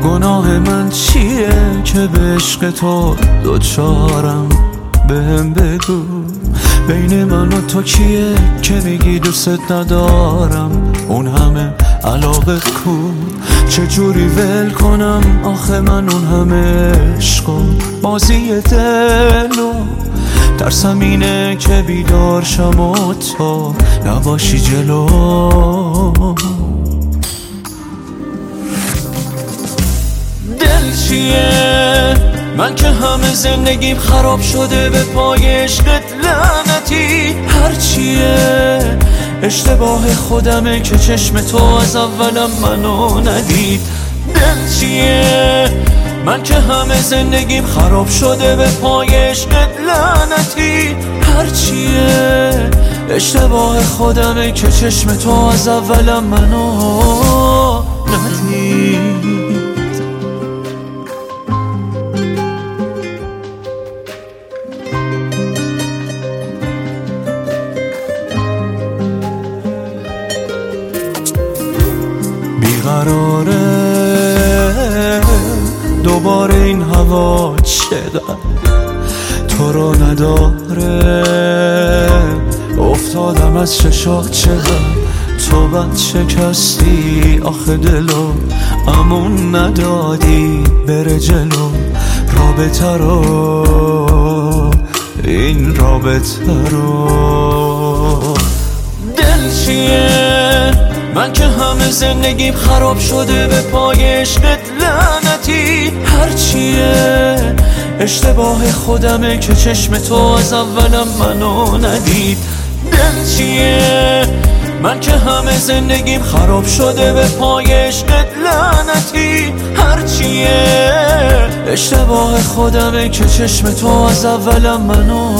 گناه من چیه که به عشق تو دوچارم؟ بهم بگو بین من و تو کیه که میگی دوست ندارم؟ اون همه علاقه کو چجوری ول کنم؟ آخه من اون همه عشق و بازی دلو ترسم اینه که بیدار شم و تو نباشی جلو. دل چیه؟ من که همه زندگیم خراب شده به پای عشقت لعنتی. هرچیه اشتباه خودمه که چشم تو از اولم منو ندید. دل چیه؟ من که همه زندگیم خراب شده به پای عشقت لعنتی. هرچیه اشتباه خودمه که چشم تو از اولم منو ندید. بیقراره دوباره این هوا چقدر تو رو نداره. افتادم از چشات چقدر تو بد شکستی. آخه دلو امون ندادی بره جلو رابطه رو، این رابطه رو. دل چیه؟ من که همه زندگیم خراب شده به پای عشقت لعنتی. هرچیه اشتباه خودمه که چشم تو از اولم منو ندید. دل چیه؟ من که همه زندگیم خراب شده به پای عشقت لعنتی. هرچیه اشتباه خودمه که چشم تو از اولم منو